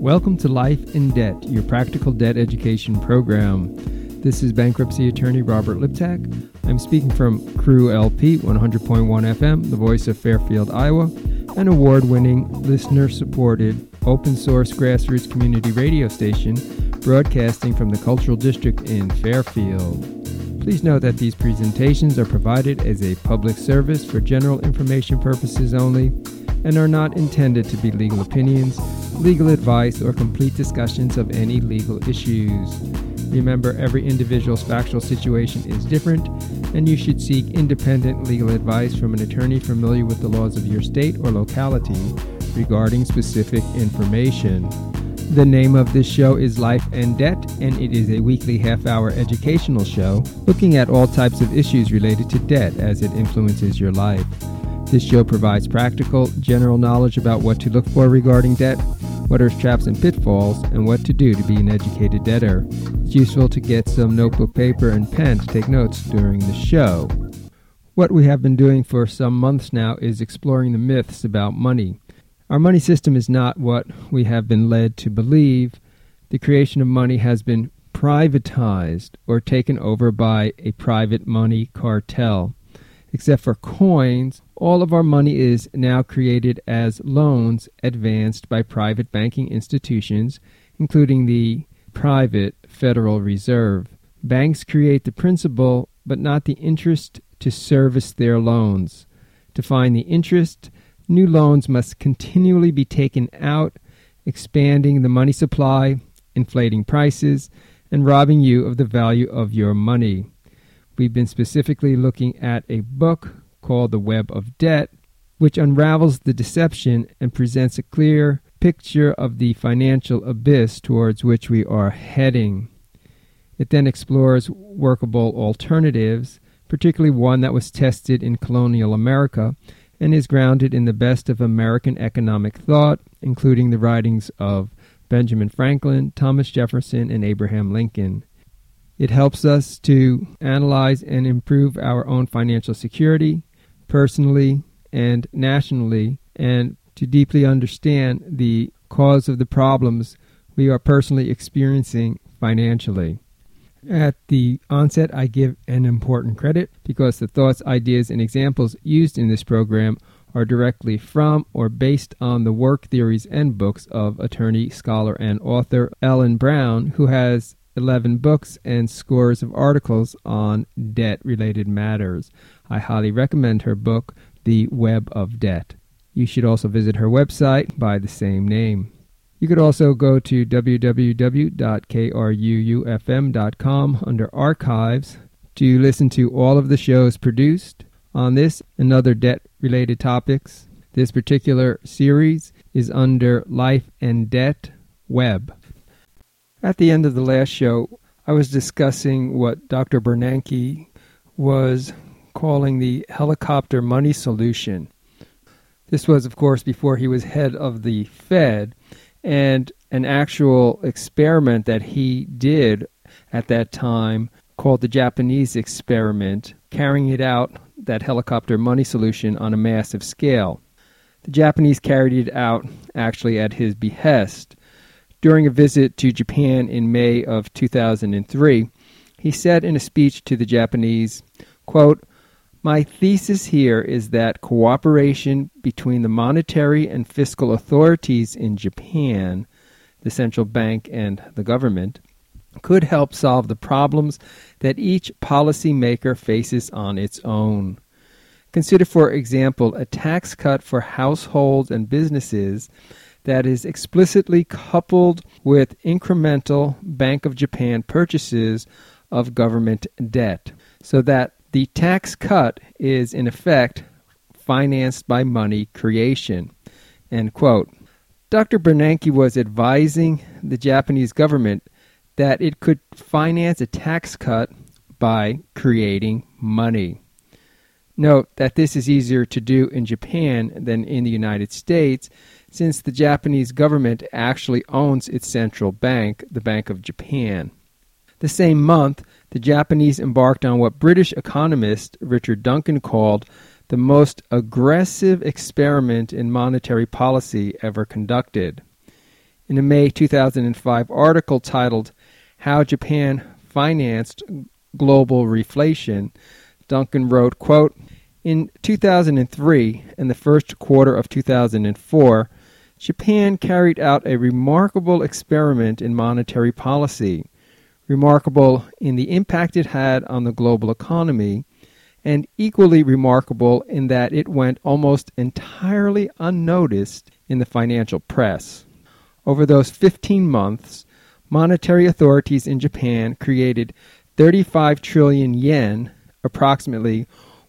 Welcome to Life in Debt, your practical debt education program. This is bankruptcy attorney Robert Liptak. I'm speaking from Crew LP 100.1 FM, the voice of Fairfield, Iowa, an award-winning, listener-supported, open-source grassroots community radio station broadcasting from the Cultural District in Fairfield. Please note that these presentations are provided as a public service for general information purposes only and are not intended to be legal opinions, legal advice, or complete discussions of any legal issues. Remember, every individual's factual situation is different, and you should seek independent legal advice from an attorney familiar with the laws of your state or locality regarding specific information. The name of this show is Life and Debt, and it is a weekly half-hour educational show looking at all types of issues related to debt as it influences your life. This show provides practical, general knowledge about what to look for regarding debt, what are traps and pitfalls, and what to do to be an educated debtor. It's useful to get some notebook, paper, and pen to take notes during the show. What we have been doing for some months now is exploring the myths about money. Our money system is not what we have been led to believe. The creation of money has been privatized or taken over by a private money cartel. Except for coins, all of our money is now created as loans advanced by private banking institutions, including the private Federal Reserve. Banks create the principal, but not the interest to service their loans. To find the interest, new loans must continually be taken out, expanding the money supply, inflating prices, and robbing you of the value of your money. We've been specifically looking at a book called The Web of Debt, which unravels the deception and presents a clear picture of the financial abyss towards which we are heading. It then explores workable alternatives, particularly one that was tested in colonial America and is grounded in the best of American economic thought, including the writings of Benjamin Franklin, Thomas Jefferson, and Abraham Lincoln. It helps us to analyze and improve our own financial security, personally and nationally, and to deeply understand the cause of the problems we are personally experiencing financially. At the onset, I give an important credit because the thoughts, ideas, and examples used in this program are directly from or based on the work, theories, and books of attorney, scholar, and author Ellen Brown, who has 11 books and scores of articles on debt-related matters. I highly recommend her book, The Web of Debt. You should also visit her website by the same name. You could also go to www.kruufm.com under Archives to listen to all of the shows produced on this and other debt-related topics. This particular series is under Life and Debt Web. At the end of the last show, I was discussing what Dr. Bernanke was calling the helicopter money solution. This was, of course, before he was head of the Fed, and an actual experiment that he did at that time called the Japanese experiment, carrying it out, that helicopter money solution, on a massive scale. The Japanese carried it out actually at his behest. During a visit to Japan in May of 2003, he said in a speech to the Japanese, quote, "My thesis here is that cooperation between the monetary and fiscal authorities in Japan, the central bank and the government, could help solve the problems that each policymaker faces on its own. Consider, for example, a tax cut for households and businesses that is explicitly coupled with incremental Bank of Japan purchases of government debt, so that the tax cut is, in effect, financed by money creation." End quote. Dr. Bernanke was advising the Japanese government that it could finance a tax cut by creating money. Note that this is easier to do in Japan than in the United States, since the Japanese government actually owns its central bank, the Bank of Japan. The same month, the Japanese embarked on what British economist Richard Duncan called the most aggressive experiment in monetary policy ever conducted. In a May 2005 article titled How Japan Financed Global Reflation, Duncan wrote, quote, "In 2003 and the first quarter of 2004, Japan carried out a remarkable experiment in monetary policy, remarkable in the impact it had on the global economy, and equally remarkable in that it went almost entirely unnoticed in the financial press. Over those 15 months, monetary authorities in Japan created 35 trillion yen, approximately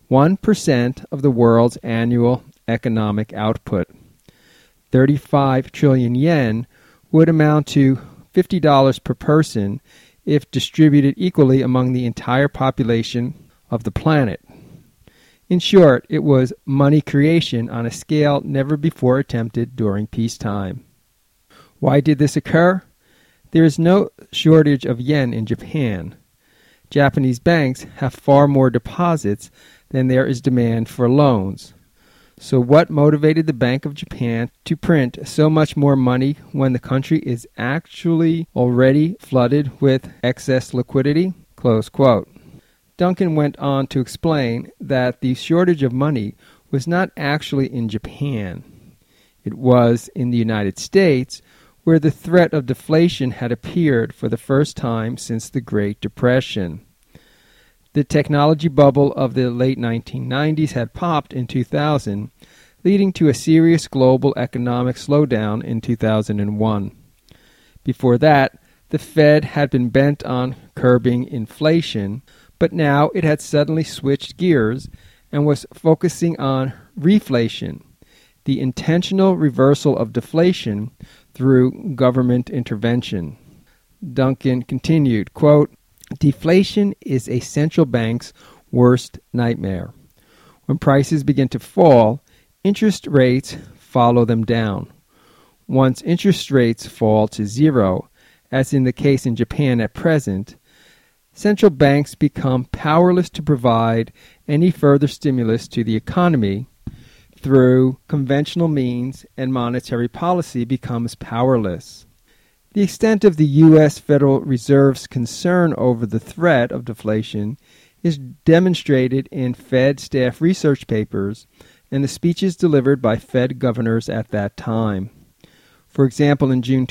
1% of the world's annual economic output. 35 trillion yen would amount to $50 per person if distributed equally among the entire population of the planet. In short, it was money creation on a scale never before attempted during peacetime. Why did this occur? There is no shortage of yen in Japan. Japanese banks have far more deposits than there is demand for loans. So what motivated the Bank of Japan to print so much more money when the country is actually already flooded with excess liquidity?" Close quote. Duncan went on to explain that the shortage of money was not actually in Japan. It was in the United States, where the threat of deflation had appeared for the first time since the Great Depression. The technology bubble of the late 1990s had popped in 2000, leading to a serious global economic slowdown in 2001. Before that, the Fed had been bent on curbing inflation, but now it had suddenly switched gears and was focusing on reflation, the intentional reversal of deflation through government intervention. Duncan continued, quote, "Deflation is a central bank's worst nightmare. When prices begin to fall, interest rates follow them down. Once interest rates fall to zero, as in the case in Japan at present, central banks become powerless to provide any further stimulus to the economy through conventional means, and monetary policy becomes powerless. The extent of the U.S. Federal Reserve's concern over the threat of deflation is demonstrated in Fed staff research papers and the speeches delivered by Fed governors at that time. For example, in June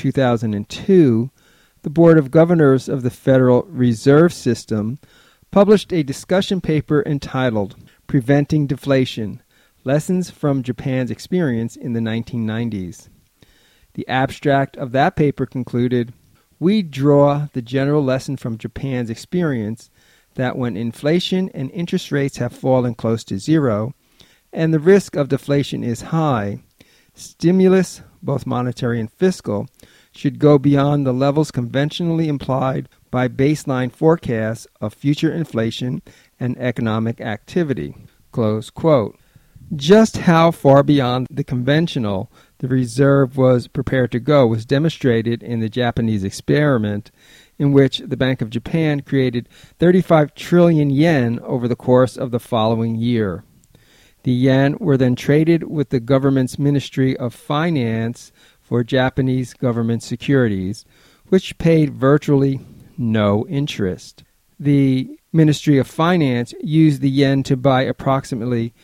2002, the Board of Governors of the Federal Reserve System published a discussion paper entitled "Preventing Deflation: Lessons from Japan's Experience in the 1990s. The abstract of that paper concluded, "We draw the general lesson from Japan's experience that when inflation and interest rates have fallen close to zero, and the risk of deflation is high, stimulus, both monetary and fiscal, should go beyond the levels conventionally implied by baseline forecasts of future inflation and economic activity." Close quote. Just how far beyond the conventional the Reserve was prepared to go was demonstrated in the Japanese experiment, in which the Bank of Japan created 35 trillion yen over the course of the following year. The yen were then traded with the government's Ministry of Finance for Japanese government securities, which paid virtually no interest. The Ministry of Finance used the yen to buy approximately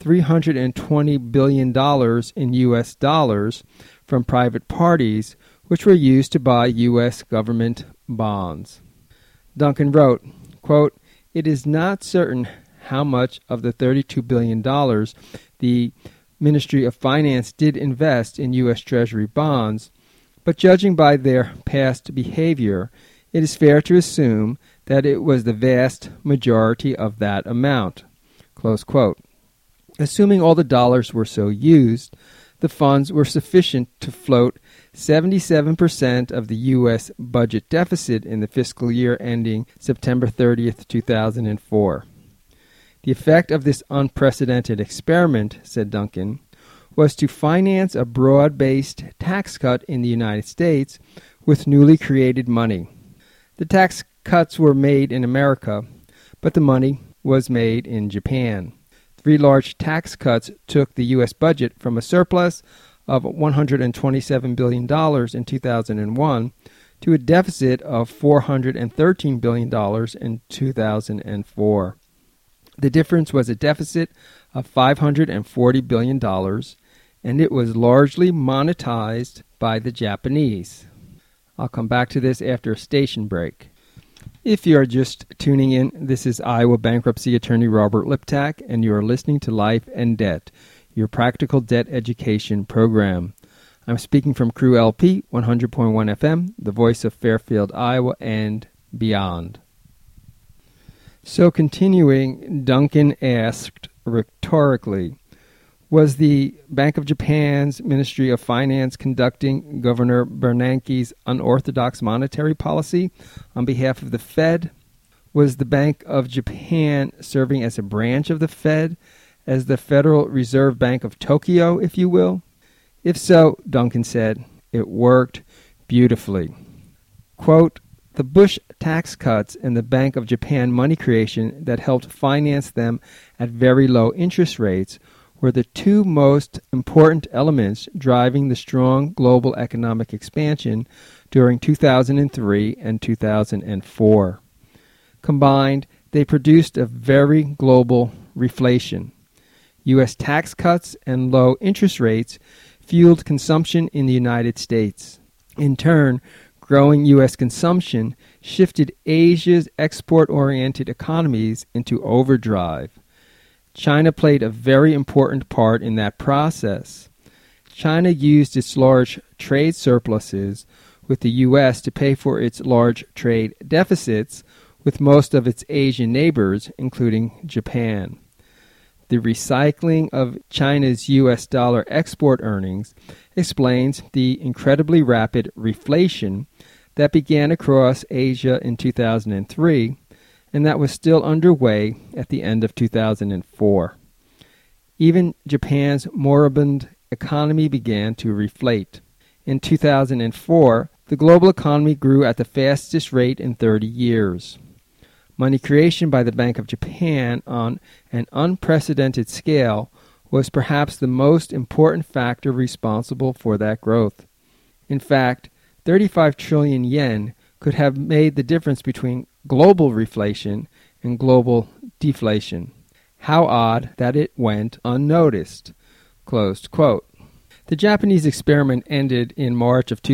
$320 billion in U.S. dollars from private parties, which were used to buy U.S. government bonds. Duncan wrote, quote, "It is not certain how much of the $32 billion the Ministry of Finance did invest in U.S. Treasury bonds, but judging by their past behavior, it is fair to assume that it was the vast majority of that amount." Close quote. Assuming all the dollars were so used, the funds were sufficient to float 77% of the U.S. budget deficit in the fiscal year ending September 30th, 2004. The effect of this unprecedented experiment, said Duncan, was to finance a broad-based tax cut in the United States with newly created money. The tax cuts were made in America, but the money was made in Japan. 3 large tax cuts took the U.S. budget from a surplus of $127 billion in 2001 to a deficit of $413 billion in 2004. The difference was a deficit of $540 billion, and it was largely monetized by the Japanese. I'll come back to this after a station break. If you are just tuning in, this is Iowa bankruptcy attorney Robert Liptak, and you are listening to Life and Debt, your practical debt education program. I'm speaking from Crew LP, 100.1 FM, the voice of Fairfield, Iowa, and beyond. So continuing, Duncan asked rhetorically, was the Bank of Japan's Ministry of Finance conducting Governor Bernanke's unorthodox monetary policy on behalf of the Fed? Was the Bank of Japan serving as a branch of the Fed, as the Federal Reserve Bank of Tokyo, if you will? If so, Duncan said, it worked beautifully. Quote, the Bush tax cuts and the Bank of Japan money creation that helped finance them at very low interest rates were the two most important elements driving the strong global economic expansion during 2003 and 2004. Combined, they produced a very global reflation. U.S. tax cuts and low interest rates fueled consumption in the United States. In turn, growing U.S. consumption shifted Asia's export-oriented economies into overdrive. China played a very important part in that process. China used its large trade surpluses with the U.S. to pay for its large trade deficits with most of its Asian neighbors, including Japan. The recycling of China's U.S. dollar export earnings explains the incredibly rapid reflation that began across Asia in 2003 and that was still underway at the end of 2004. Even Japan's moribund economy began to reflate. In 2004, the global economy grew at the fastest rate in 30 years. Money creation by the Bank of Japan on an unprecedented scale was perhaps the most important factor responsible for that growth. In fact, 35 trillion yen could have made the difference between global reflation and global deflation. How odd that it went unnoticed. Closed quote. The Japanese experiment ended in March of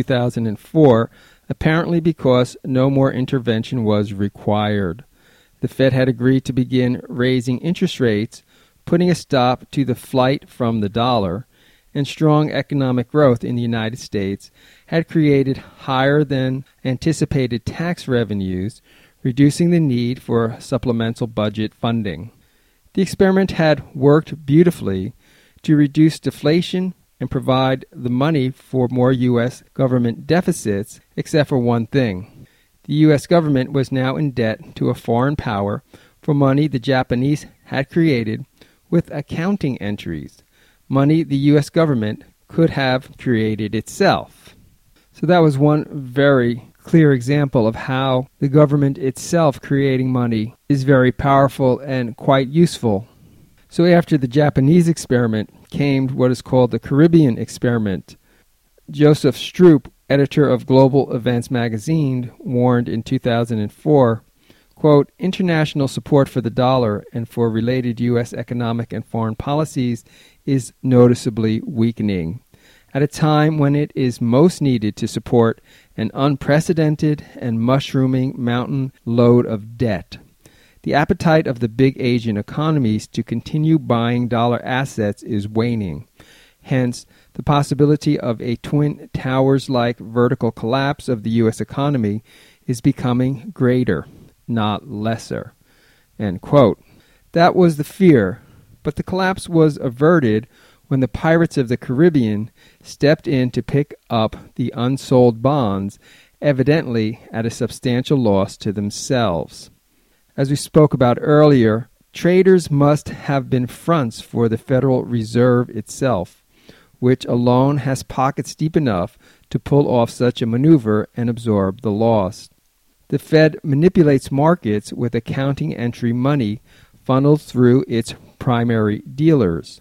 2004, apparently because no more intervention was required. The Fed had agreed to begin raising interest rates, putting a stop to the flight from the dollar, and strong economic growth in the United States had created higher than anticipated tax revenues, reducing the need for supplemental budget funding. The experiment had worked beautifully to reduce deflation and provide the money for more U.S. government deficits, except for one thing. The U.S. government was now in debt to a foreign power for money the Japanese had created with accounting entries, money the U.S. government could have created itself. So that was one very clear example of how the government itself creating money is very powerful and quite useful. So after the Japanese experiment came what is called the Caribbean experiment. Joseph Stroop, editor of Global Events magazine, warned in 2004, quote, international support for the dollar and for related U.S. economic and foreign policies is noticeably weakening at a time when it is most needed to support an unprecedented and mushrooming mountain load of debt. The appetite of the big Asian economies to continue buying dollar assets is waning. Hence, the possibility of a Twin Towers-like vertical collapse of the U.S. economy is becoming greater, not lesser. End quote. That was the fear, but the collapse was averted when the pirates of the Caribbean stepped in to pick up the unsold bonds, evidently at a substantial loss to themselves. As we spoke about earlier, traders must have been fronts for the Federal Reserve itself, which alone has pockets deep enough to pull off such a maneuver and absorb the loss. The Fed manipulates markets with accounting entry money funneled through its primary dealers.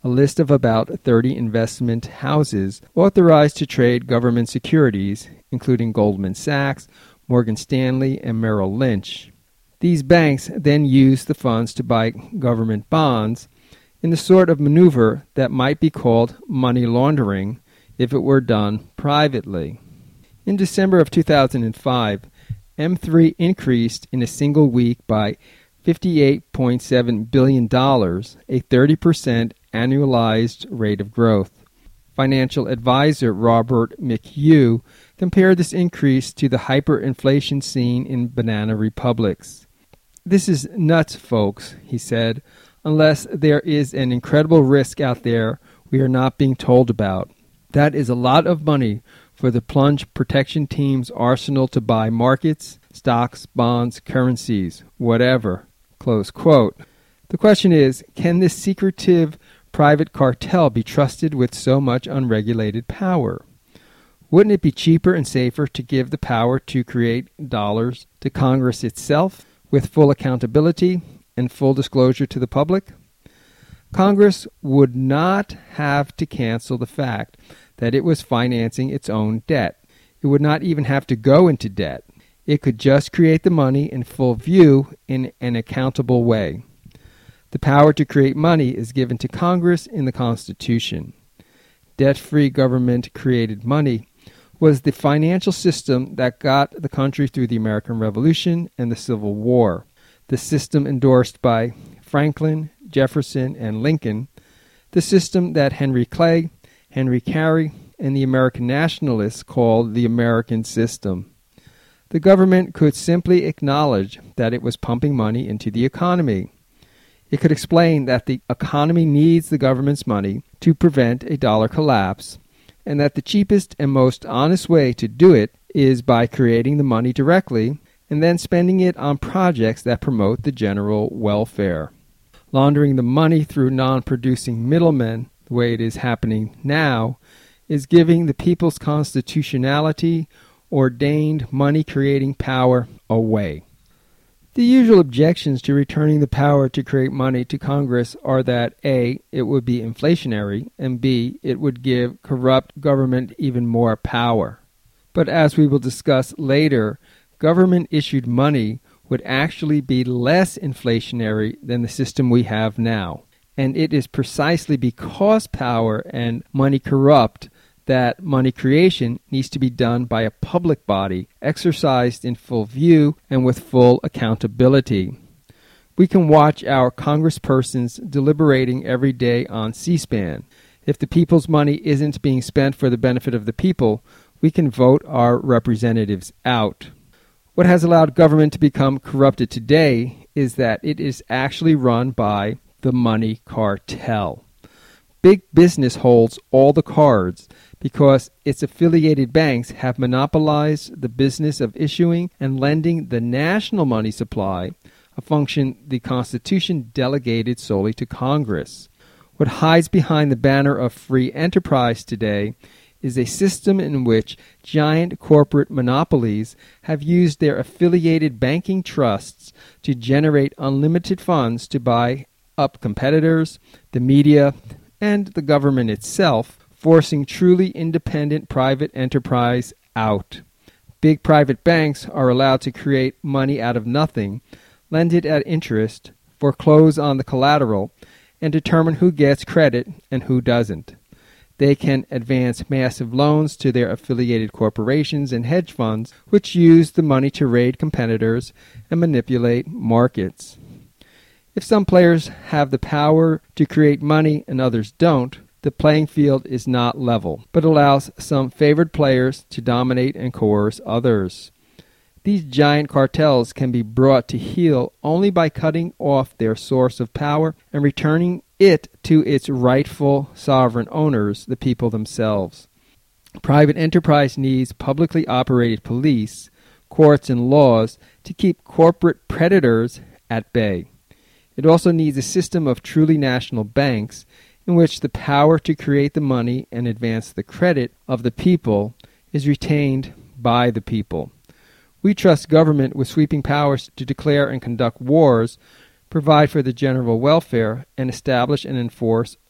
a list of about 30 investment houses authorized to trade government securities, including Goldman Sachs, Morgan Stanley, and Merrill Lynch. These banks then used the funds to buy government bonds in the sort of maneuver that might be called money laundering if it were done privately. In December of 2005, M3 increased in a single week by $58.7 billion, a 30% annualized rate of growth. Financial advisor Robert McHugh compared this increase to the hyperinflation seen in banana republics. "This is nuts, folks," he said, "unless there is an incredible risk out there we are not being told about. That is a lot of money for the plunge protection team's arsenal to buy markets, stocks, bonds, currencies, whatever." Close quote. The question is, can this secretive private cartel be trusted with so much unregulated power? Wouldn't it be cheaper and safer to give the power to create dollars to Congress itself, with full accountability and full disclosure to the public? Congress would not have to cancel the fact that it was financing its own debt. It would not even have to go into debt. It could just create the money in full view in an accountable way. The power to create money is given to Congress in the Constitution. Debt-free government-created money was the financial system that got the country through the American Revolution and the Civil War. The system endorsed by Franklin, Jefferson, and Lincoln, the system that Henry Clay, Henry Carey, and the American nationalists called the American system. The government could simply acknowledge that it was pumping money into the economy. It could explain that the economy needs the government's money to prevent a dollar collapse, and that the cheapest and most honest way to do it is by creating the money directly and then spending it on projects that promote the general welfare. Laundering the money through non-producing middlemen, the way it is happening now, is giving the people's constitutionality ordained money-creating power away. The usual objections to returning the power to create money to Congress are that A, it would be inflationary, and B, it would give corrupt government even more power. But as we will discuss later, government-issued money would actually be less inflationary than the system we have now. And it is precisely because power and money corrupt that money creation needs to be done by a public body, exercised in full view and with full accountability. We can watch our congresspersons deliberating every day on C-SPAN. If the people's money isn't being spent for the benefit of the people, we can vote our representatives out. What has allowed government to become corrupted today is that it is actually run by the money cartel. Big business holds all the cards because its affiliated banks have monopolized the business of issuing and lending the national money supply, a function the Constitution delegated solely to Congress. What hides behind the banner of free enterprise today is a system in which giant corporate monopolies have used their affiliated banking trusts to generate unlimited funds to buy up competitors, the media, and the government itself, forcing truly independent private enterprise out. Big private banks are allowed to create money out of nothing, lend it at interest, foreclose on the collateral, and determine who gets credit and who doesn't. They can advance massive loans to their affiliated corporations and hedge funds, which use the money to raid competitors and manipulate markets. If some players have the power to create money and others don't, the playing field is not level, but allows some favored players to dominate and coerce others. These giant cartels can be brought to heel only by cutting off their source of power and returning it to its rightful sovereign owners, the people themselves. Private enterprise needs publicly operated police, courts, and laws to keep corporate predators at bay. It also needs a system of truly national banks in which the power to create the money and advance the credit of the people is retained by the people. We trust government with sweeping powers to declare and conduct wars, provide for the general welfare, and establish and enforce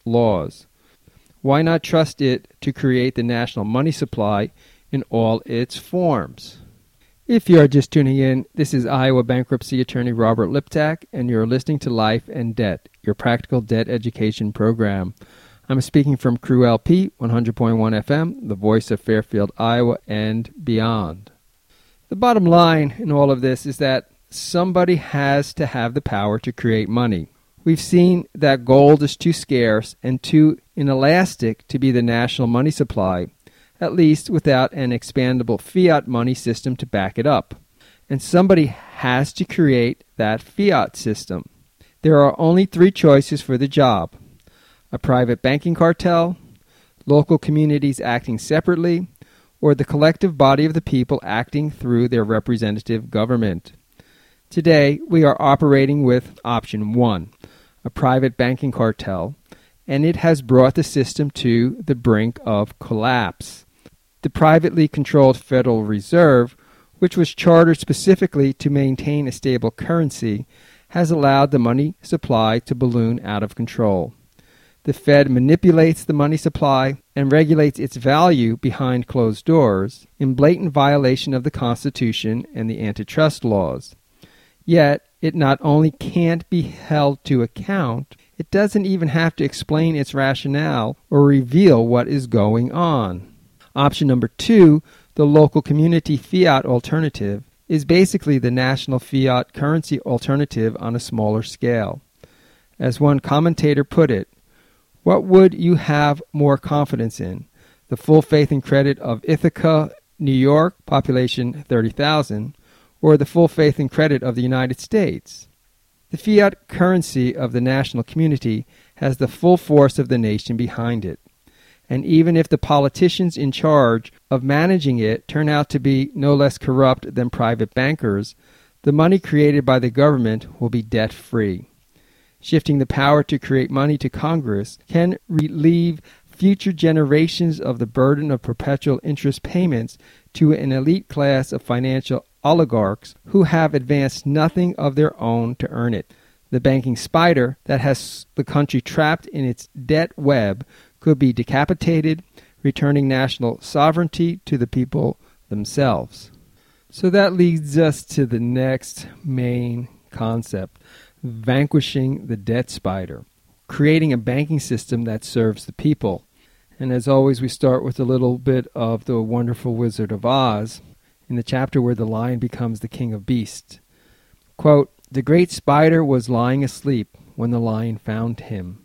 laws. Why not trust it to create the national money supply in all its forms? If you are just tuning in, this is Iowa bankruptcy attorney Robert Liptak, and you're listening to Life and Debt, your practical debt education program. I'm speaking from Crew LP, 100.1 FM, the voice of Fairfield, Iowa, and beyond. The bottom line in all of this is that somebody has to have the power to create money. We've seen that gold is too scarce and too inelastic to be the national money supply, at least without an expandable fiat money system to back it up. And somebody has to create that fiat system. There are only three choices for the job: a private banking cartel, local communities acting separately, or the collective body of the people acting through their representative government. Today, we are operating with option one, a private banking cartel, and it has brought the system to the brink of collapse. The privately controlled Federal Reserve, which was chartered specifically to maintain a stable currency, has allowed the money supply to balloon out of control. The Fed manipulates the money supply and regulates its value behind closed doors, in blatant violation of the Constitution and the antitrust laws. Yet, it not only can't be held to account, it doesn't even have to explain its rationale or reveal what is going on. Option number two, the local community fiat alternative, is basically the national fiat currency alternative on a smaller scale. As one commentator put it, what would you have more confidence in? The full faith and credit of Ithaca, New York, population 30,000, or the full faith and credit of the United States? The fiat currency of the national community has the full force of the nation behind it. And even if the politicians in charge of managing it turn out to be no less corrupt than private bankers, the money created by the government will be debt-free. Shifting the power to create money to Congress can relieve future generations of the burden of perpetual interest payments to an elite class of financial oligarchs who have advanced nothing of their own to earn it. The banking spider that has the country trapped in its debt web could be decapitated, returning national sovereignty to the people themselves. So that leads us to the next main concept, vanquishing the debt spider, creating a banking system that serves the people. And as always, we start with a little bit of the wonderful Wizard of Oz in the chapter where the lion becomes the king of beasts. Quote, "The great spider was lying asleep when the lion found him.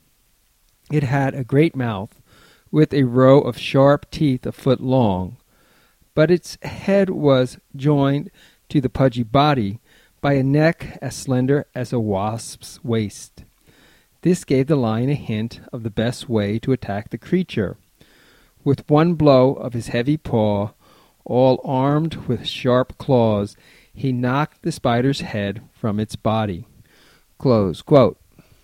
It had a great mouth, with a row of sharp teeth a foot long, but its head was joined to the pudgy body by a neck as slender as a wasp's waist. This gave the lion a hint of the best way to attack the creature. With one blow of his heavy paw, all armed with sharp claws, he knocked the spider's head from its body." Close quote.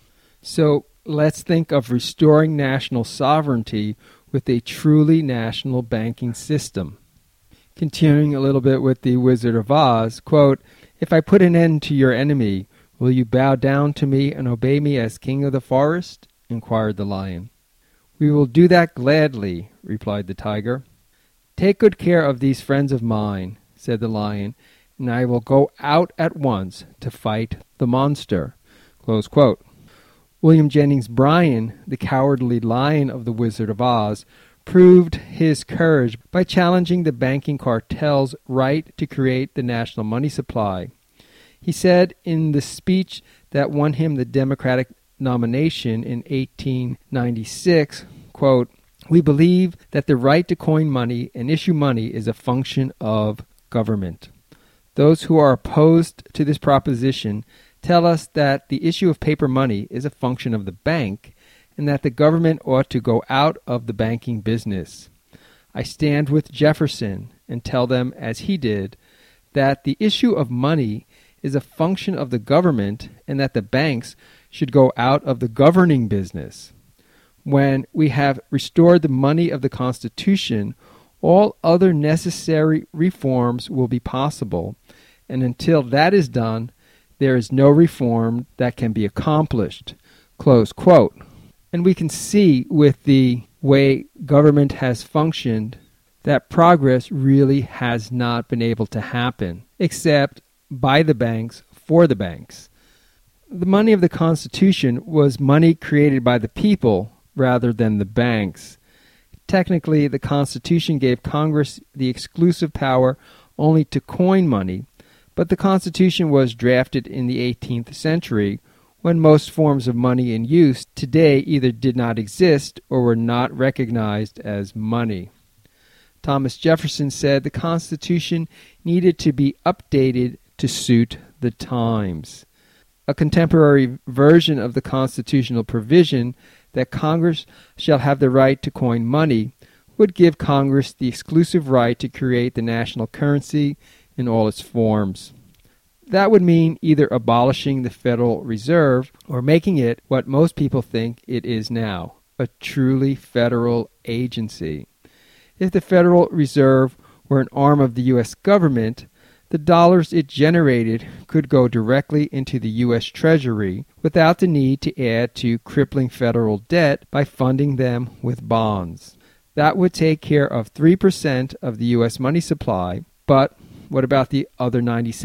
So let's think of restoring national sovereignty with a truly national banking system. Continuing a little bit with the Wizard of Oz, quote, "If I put an end to your enemy, will you bow down to me and obey me as king of the forest?" inquired the lion. "We will do that gladly," replied the tiger. "Take good care of these friends of mine," said the lion, "and I will go out at once to fight the monster." Close quote. William Jennings Bryan, the cowardly lion of the Wizard of Oz, proved his courage by challenging the banking cartel's right to create the national money supply. He said in the speech that won him the Democratic nomination in 1896, quote, "We believe that the right to coin money and issue money is a function of government. Those who are opposed to this proposition tell us that the issue of paper money is a function of the bank and that the government ought to go out of the banking business. I stand with Jefferson and tell them, as he did, that the issue of money is a function of the government and that the banks should go out of the governing business. When we have restored the money of the Constitution, all other necessary reforms will be possible, and until that is done, there is no reform that can be accomplished." Close quote. And we can see with the way government has functioned that progress really has not been able to happen, except by the banks, for the banks. The money of the Constitution was money created by the people rather than the banks. Technically, the Constitution gave Congress the exclusive power only to coin money, but the Constitution was drafted in the 18th century when most forms of money in use today either did not exist or were not recognized as money. Thomas Jefferson said the Constitution needed to be updated to suit the times. A contemporary version of the constitutional provision that Congress shall have the right to coin money would give Congress the exclusive right to create the national currency in all its forms. That would mean either abolishing the Federal Reserve or making it what most people think it is now, a truly federal agency. If the Federal Reserve were an arm of the U.S. government, the dollars it generated could go directly into the U.S. Treasury without the need to add to crippling federal debt by funding them with bonds. That would take care of 3% of the U.S. money supply, but what about the other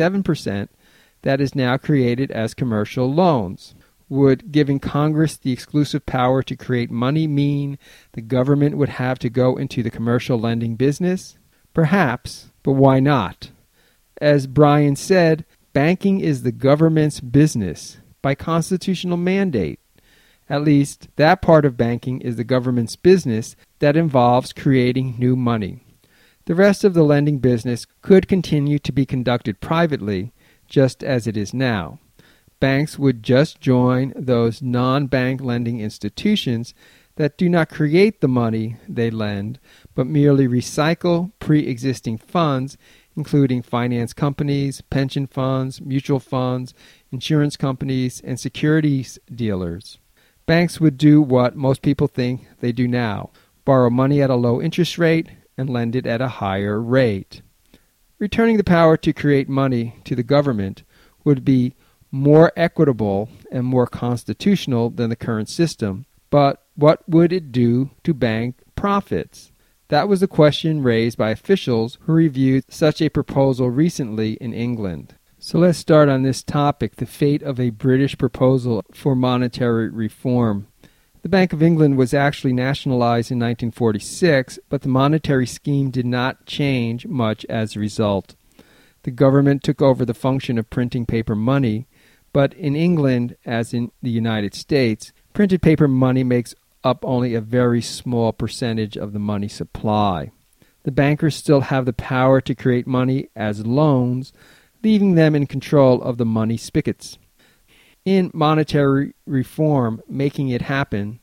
97% that is now created as commercial loans? Would giving Congress the exclusive power to create money mean the government would have to go into the commercial lending business? Perhaps, but why not? As Bryan said, banking is the government's business by constitutional mandate. At least that part of banking is the government's business that involves creating new money. The rest of the lending business could continue to be conducted privately, just as it is now. Banks would just join those non-bank lending institutions that do not create the money they lend, but merely recycle pre-existing funds, including finance companies, pension funds, mutual funds, insurance companies, and securities dealers. Banks would do what most people think they do now, borrow money at a low interest rate and lend it at a higher rate. Returning the power to create money to the government would be more equitable and more constitutional than the current system, but what would it do to bank profits? That was the question raised by officials who reviewed such a proposal recently in England. So let's start on this topic, the fate of a British proposal for monetary reform. The Bank of England was actually nationalized in 1946, but the monetary scheme did not change much as a result. The government took over the function of printing paper money, but in England, as in the United States, printed paper money makes up only a very small percentage of the money supply. The bankers still have the power to create money as loans, leaving them in control of the money spigots. In Monetary Reform, Making It Happen,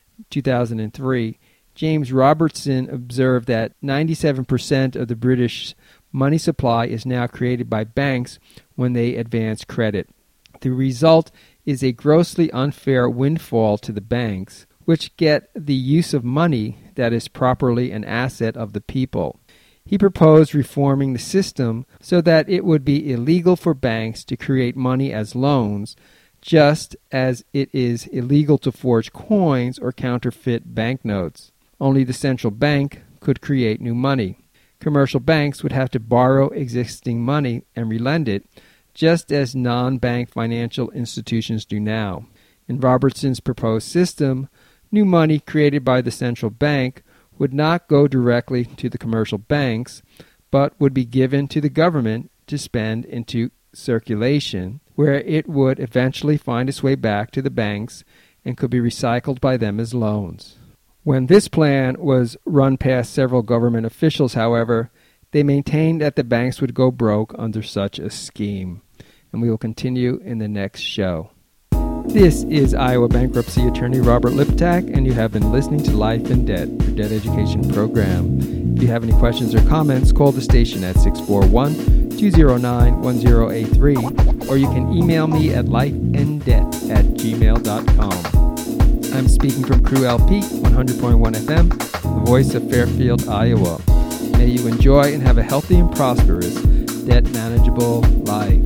2003, James Robertson observed that 97% of the British money supply is now created by banks when they advance credit. The result is a grossly unfair windfall to the banks, which get the use of money that is properly an asset of the people. He proposed reforming the system so that it would be illegal for banks to create money as loans, just as it is illegal to forge coins or counterfeit banknotes. Only the central bank could create new money. Commercial banks would have to borrow existing money and relend it, just as non-bank financial institutions do now. In Robertson's proposed system, new money created by the central bank would not go directly to the commercial banks, but would be given to the government to spend into circulation, where it would eventually find its way back to the banks and could be recycled by them as loans. When this plan was run past several government officials, however, they maintained that the banks would go broke under such a scheme. And we will continue in the next show. This is Iowa bankruptcy attorney Robert Liptak, and you have been listening to Life in Debt, your debt education program. If you have any questions or comments, call the station at 641-209-1083, or you can email me at lifeindebt@gmail.com. I'm speaking from Crew LP, 100.1 FM, the voice of Fairfield, Iowa. May you enjoy and have a healthy and prosperous, debt-manageable life.